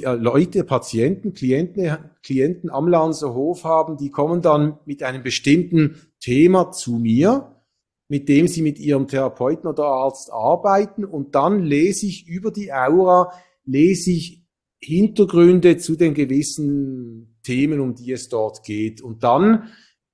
Klienten am Lanzer Hof haben, die kommen dann mit einem bestimmten Thema zu mir, mit dem sie mit ihrem Therapeuten oder Arzt arbeiten, und dann lese ich über die Aura, Hintergründe zu den gewissen Themen, um die es dort geht. Und dann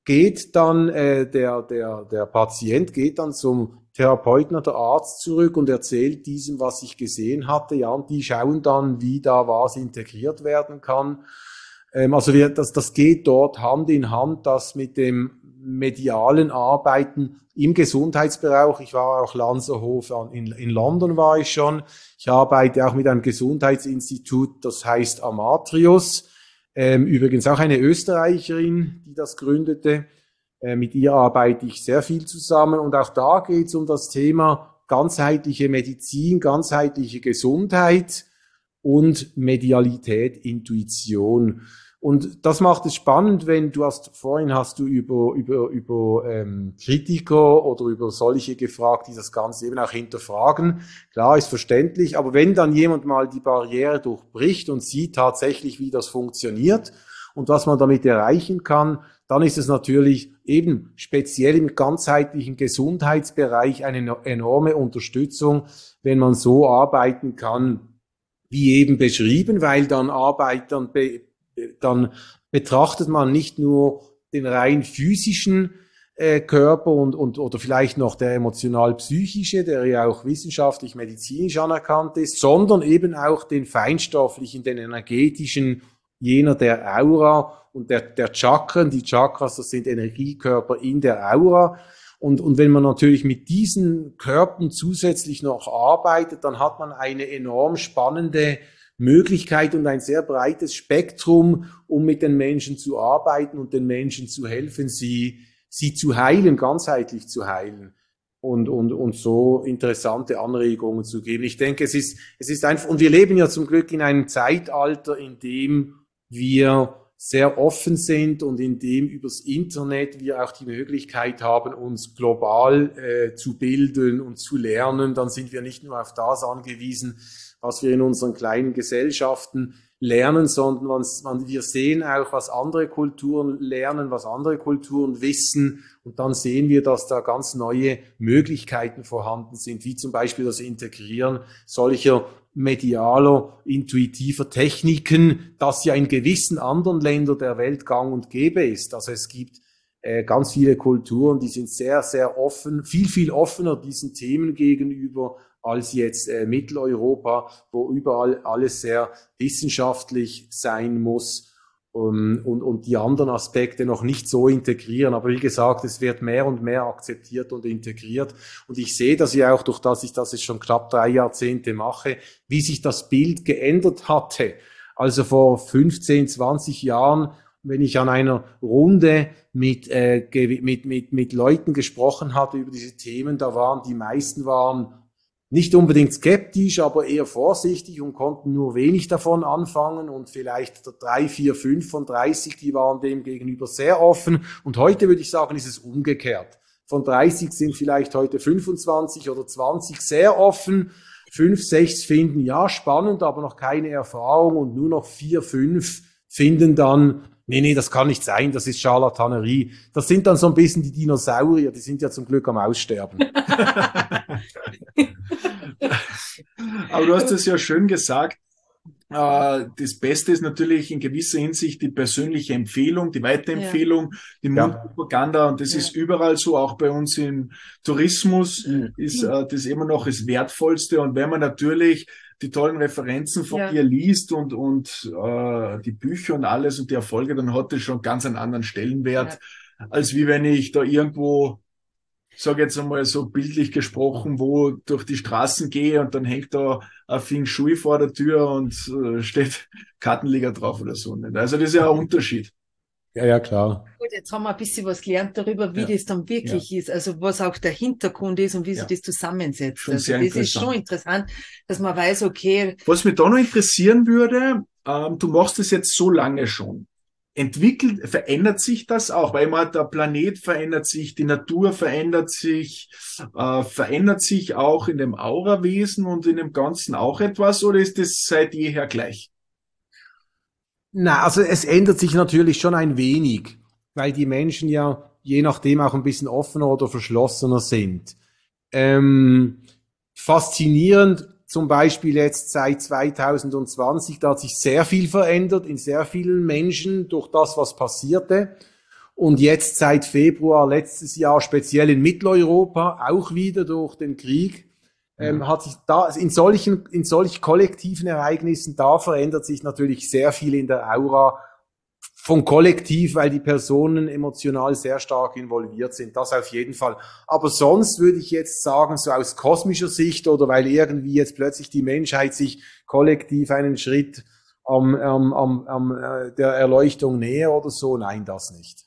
der Patient geht dann zum Therapeuten oder Arzt zurück und erzählt diesem, was ich gesehen hatte. Ja, und die schauen dann, wie da was integriert werden kann. Also das geht dort Hand in Hand, das mit dem medialen Arbeiten im Gesundheitsbereich. Ich war auch Lanzerhof in London war ich schon. Ich arbeite auch mit einem Gesundheitsinstitut, das heißt Amatrius. Übrigens auch eine Österreicherin, die das gründete. Mit ihr arbeite ich sehr viel zusammen, und auch da geht es um das Thema ganzheitliche Medizin, ganzheitliche Gesundheit und Medialität, Intuition. Und das macht es spannend, wenn vorhin hast du über Kritiker oder über solche gefragt, die das Ganze eben auch hinterfragen. Klar, ist verständlich, aber wenn dann jemand mal die Barriere durchbricht und sieht tatsächlich, wie das funktioniert und was man damit erreichen kann, dann ist es natürlich eben speziell im ganzheitlichen Gesundheitsbereich eine enorme Unterstützung, wenn man so arbeiten kann, wie eben beschrieben, weil dann betrachtet man nicht nur den rein physischen Körper oder vielleicht noch der emotional-psychische, der ja auch wissenschaftlich, medizinisch anerkannt ist, sondern eben auch den feinstofflichen, den energetischen, jener der Aura und der Chakren. Die Chakras, das sind Energiekörper in der Aura. Und wenn man natürlich mit diesen Körpern zusätzlich noch arbeitet, dann hat man eine enorm spannende Möglichkeit und ein sehr breites Spektrum, um mit den Menschen zu arbeiten und den Menschen zu helfen, sie zu heilen, ganzheitlich zu heilen und so interessante Anregungen zu geben. Ich denke, es ist einfach, und wir leben ja zum Glück in einem Zeitalter, in dem wir sehr offen sind und in dem übers Internet wir auch die Möglichkeit haben, uns global zu bilden und zu lernen. Dann sind wir nicht nur auf das angewiesen, was wir in unseren kleinen Gesellschaften lernen, sondern wir sehen auch, was andere Kulturen lernen, was andere Kulturen wissen, und dann sehen wir, dass da ganz neue Möglichkeiten vorhanden sind, wie zum Beispiel das Integrieren solcher medialer, intuitiver Techniken, das ja in gewissen anderen Ländern der Welt gang und gäbe ist. Also es gibt ganz viele Kulturen, die sind sehr, sehr offen, viel offener diesen Themen gegenüber als jetzt Mitteleuropa, wo überall alles sehr wissenschaftlich sein muss und die anderen Aspekte noch nicht so integrieren. Aber wie gesagt, es wird mehr und mehr akzeptiert und integriert. Und ich sehe das ja auch, durch dass ich das jetzt schon knapp 3 Jahrzehnte mache, wie sich das Bild geändert hatte. Also vor 15, 20 Jahren, wenn ich an einer Runde mit Leuten gesprochen hatte über diese Themen, die meisten waren nicht unbedingt skeptisch, aber eher vorsichtig und konnten nur wenig davon anfangen, und vielleicht 3, 4, 5 von 30, die waren dem gegenüber sehr offen. Und heute würde ich sagen, ist es umgekehrt. Von 30 sind vielleicht heute 25 oder 20 sehr offen, 5, 6 finden ja spannend, aber noch keine Erfahrung, und nur noch 4, 5 finden dann, nee, das kann nicht sein, das ist Scharlatanerie. Das sind dann so ein bisschen die Dinosaurier, die sind ja zum Glück am Aussterben. Aber du hast es ja schön gesagt. Das Beste ist natürlich in gewisser Hinsicht die persönliche Empfehlung, die Weiterempfehlung, die Mundpropaganda, und das ist überall so, auch bei uns im Tourismus ist das immer noch das Wertvollste. Und wenn man natürlich die tollen Referenzen von ihr liest und die Bücher und alles und die Erfolge, dann hat das schon ganz einen anderen Stellenwert, als wie wenn ich da irgendwo, sage jetzt einmal so bildlich gesprochen, wo durch die Straßen gehe und dann hängt da ein Feng Shui vor der Tür und steht Kartenleger drauf oder so. Also das ist ja ein Unterschied. Ja, klar. Gut, jetzt haben wir ein bisschen was gelernt darüber, wie das dann wirklich ist, also was auch der Hintergrund ist und wie sich das zusammensetzt. Schon also das ist schon interessant, dass man weiß, okay. Was mich da noch interessieren würde, du machst das jetzt so lange schon. verändert sich das auch? Weil der Planet verändert sich, die Natur verändert sich auch in dem Aurawesen und in dem Ganzen auch etwas, oder ist das seit jeher gleich? Na, also es ändert sich natürlich schon ein wenig, weil die Menschen ja je nachdem auch ein bisschen offener oder verschlossener sind. Faszinierend zum Beispiel jetzt seit 2020, da hat sich sehr viel verändert in sehr vielen Menschen durch das, was passierte. Und jetzt seit Februar letztes Jahr, speziell in Mitteleuropa, auch wieder durch den Krieg, hat sich da in solch kollektiven Ereignissen, da verändert sich natürlich sehr viel in der Aura vom Kollektiv, weil die Personen emotional sehr stark involviert sind. Das auf jeden Fall. Aber sonst würde ich jetzt sagen, so aus kosmischer Sicht oder weil irgendwie jetzt plötzlich die Menschheit sich kollektiv einen Schritt der Erleuchtung näher oder so, nein, das nicht.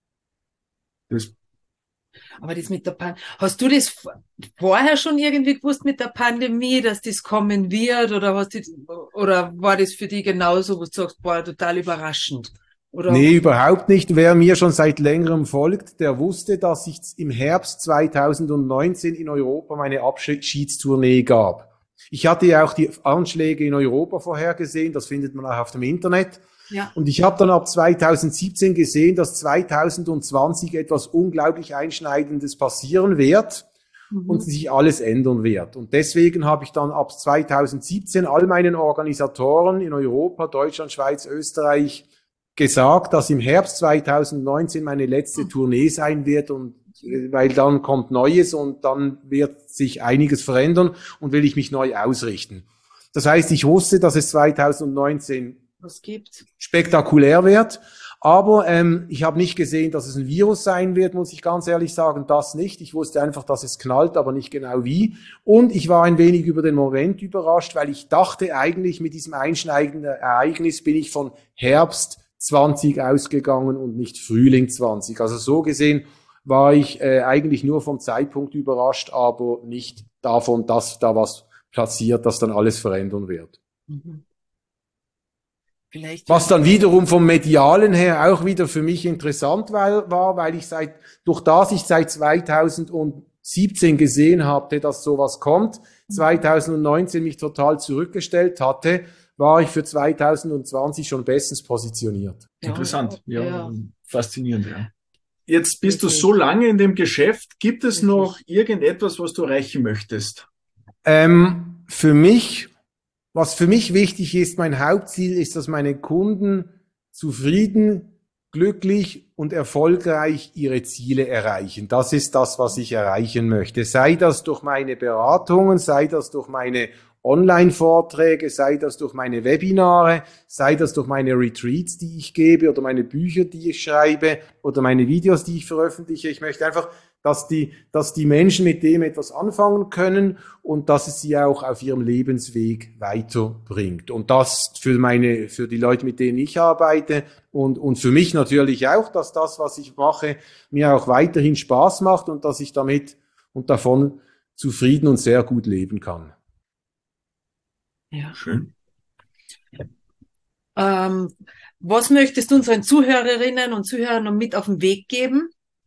Aber das mit der hast du das vorher schon irgendwie gewusst mit der Pandemie, dass das kommen wird, oder oder war das für dich genauso, wo du sagst, boah, total überraschend? Oder? Nee, überhaupt nicht. Wer mir schon seit längerem folgt, der wusste, dass ich im Herbst 2019 in Europa meine Abschiedstournee gab. Ich hatte ja auch die Anschläge in Europa vorhergesehen, das findet man auch auf dem Internet. Ja. Und ich habe dann ab 2017 gesehen, dass 2020 etwas unglaublich Einschneidendes passieren wird und sich alles ändern wird. Und deswegen habe ich dann ab 2017 all meinen Organisatoren in Europa, Deutschland, Schweiz, Österreich gesagt, dass im Herbst 2019 meine letzte Tournee sein wird, und weil dann kommt Neues und dann wird sich einiges verändern und will ich mich neu ausrichten. Das heißt, ich wusste, dass es 2019 was gibt. Spektakulär wird. Aber ich habe nicht gesehen, dass es ein Virus sein wird, muss ich ganz ehrlich sagen, das nicht. Ich wusste einfach, dass es knallt, aber nicht genau wie. Und ich war ein wenig über den Moment überrascht, weil ich dachte eigentlich, mit diesem einschneidenden Ereignis bin ich von Herbst 20 ausgegangen und nicht Frühling 20. Also so gesehen war ich eigentlich nur vom Zeitpunkt überrascht, aber nicht davon, dass da was passiert, das dann alles verändern wird. Mhm. Vielleicht Was dann wiederum vom Medialen her auch wieder für mich interessant war, weil ich durch das ich seit 2017 gesehen hatte, dass sowas kommt, 2019 mich total zurückgestellt hatte, war ich für 2020 schon bestens positioniert. Ja, interessant, ja. Faszinierend, ja. Jetzt bist du so lange in dem Geschäft. Gibt es noch irgendetwas, was du erreichen möchtest? Was für mich wichtig ist, mein Hauptziel ist, dass meine Kunden zufrieden, glücklich und erfolgreich ihre Ziele erreichen. Das ist das, was ich erreichen möchte. Sei das durch meine Beratungen, sei das durch meine Online-Vorträge, sei das durch meine Webinare, sei das durch meine Retreats, die ich gebe, oder meine Bücher, die ich schreibe, oder meine Videos, die ich veröffentliche. Ich möchte einfach, dass die Menschen mit dem etwas anfangen können und dass es sie auch auf ihrem Lebensweg weiterbringt. Und das für die Leute, mit denen ich arbeite, und für mich natürlich auch, dass das, was ich mache, mir auch weiterhin Spaß macht und dass ich damit und davon zufrieden und sehr gut leben kann. Ja. Schön. Was möchtest du unseren Zuhörerinnen und Zuhörern noch mit auf den Weg geben?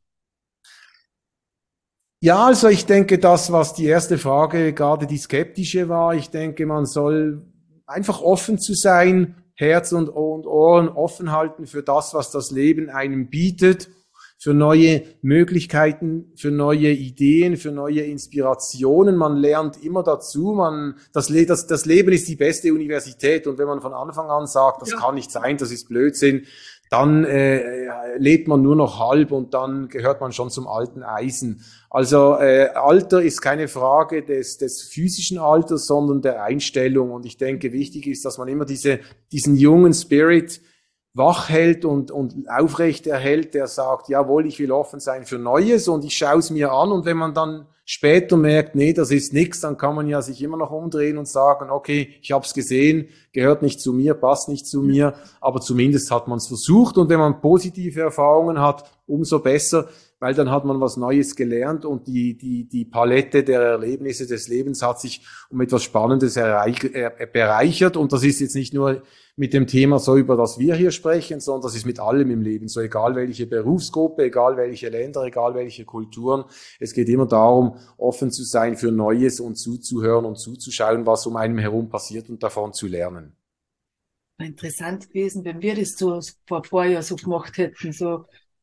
Ja, also ich denke, das, was die erste Frage, gerade die skeptische war, ich denke, man soll einfach offen zu sein, Herz und Ohren offen halten für das, was das Leben einem bietet, für neue Möglichkeiten, für neue Ideen, für neue Inspirationen. Man lernt immer dazu. Das Leben ist die beste Universität. Und wenn man von Anfang an sagt, das kann nicht sein, das ist Blödsinn, dann lebt man nur noch halb und dann gehört man schon zum alten Eisen. Also Alter ist keine Frage des physischen Alters, sondern der Einstellung. Und ich denke, wichtig ist, dass man immer diesen jungen Spirit wach hält und aufrecht erhält, der sagt, jawohl, ich will offen sein für Neues und ich schaue es mir an. Und wenn man dann später merkt, nee, das ist nichts, dann kann man ja sich immer noch umdrehen und sagen, okay, ich habe es gesehen, gehört nicht zu mir, passt nicht zu mir, aber zumindest hat man es versucht. Und wenn man positive Erfahrungen hat, umso besser, weil dann hat man was Neues gelernt und die Palette der Erlebnisse des Lebens hat sich um etwas Spannendes bereichert. Und das ist jetzt nicht nur mit dem Thema so, über das wir hier sprechen, sondern das ist mit allem im Leben so, egal welche Berufsgruppe, egal welche Länder, egal welche Kulturen. Es geht immer darum, offen zu sein für Neues und zuzuhören und zuzuschauen, was um einem herum passiert und davon zu lernen. Interessant gewesen, wenn wir das so vor ein paar Jahren so gemacht hätten, so.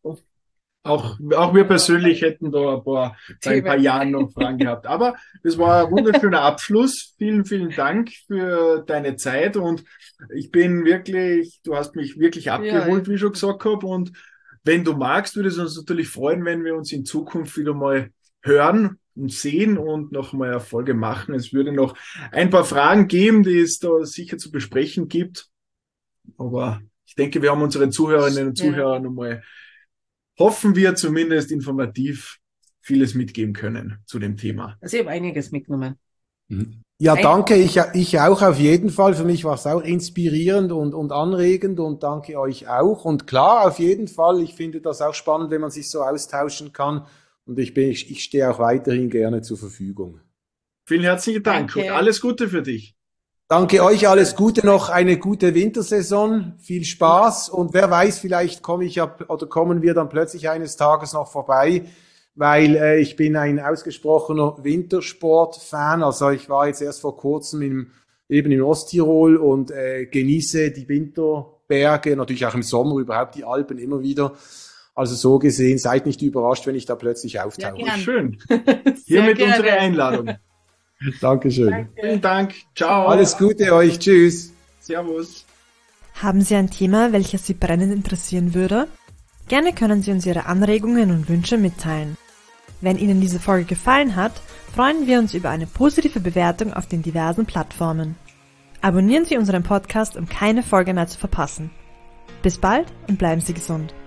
Auch wir persönlich hätten da bei ein paar Jahren noch Fragen gehabt. Aber das war ein wunderschöner Abschluss. Vielen, vielen Dank für deine Zeit und ich bin wirklich, du hast mich wirklich abgeholt, wie ich schon gesagt habe. Und wenn du magst, würde es uns natürlich freuen, wenn wir uns in Zukunft wieder mal hören und sehen und noch mal eine Folge machen. Es würde noch ein paar Fragen geben, die es da sicher zu besprechen gibt. Aber ich denke, wir haben unseren Zuhörerinnen und Zuhörern nochmal, hoffen wir zumindest informativ, vieles mitgeben können zu dem Thema. Also ich habe einiges mitgenommen. Ja, danke. Ich auch auf jeden Fall. Für mich war es auch inspirierend und anregend und danke euch auch. Und klar, auf jeden Fall. Ich finde das auch spannend, wenn man sich so austauschen kann. Und ich stehe auch weiterhin gerne zur Verfügung. Vielen herzlichen Dank und alles Gute für dich. Danke euch, alles Gute, noch eine gute Wintersaison, viel Spaß und wer weiß, vielleicht kommen wir dann plötzlich eines Tages noch vorbei, weil ich bin ein ausgesprochener Wintersport-Fan, also ich war jetzt erst vor kurzem eben in Osttirol und genieße die Winterberge, natürlich auch im Sommer, überhaupt die Alpen immer wieder. Also so gesehen, seid nicht überrascht, wenn ich da plötzlich auftauche. Ja, schön. Hiermit unsere Einladung. Dankeschön. Danke. Vielen Dank. Ciao. Alles Gute euch. Tschüss. Servus. Haben Sie ein Thema, welches Sie brennend interessieren würde? Gerne können Sie uns Ihre Anregungen und Wünsche mitteilen. Wenn Ihnen diese Folge gefallen hat, freuen wir uns über eine positive Bewertung auf den diversen Plattformen. Abonnieren Sie unseren Podcast, um keine Folge mehr zu verpassen. Bis bald und bleiben Sie gesund.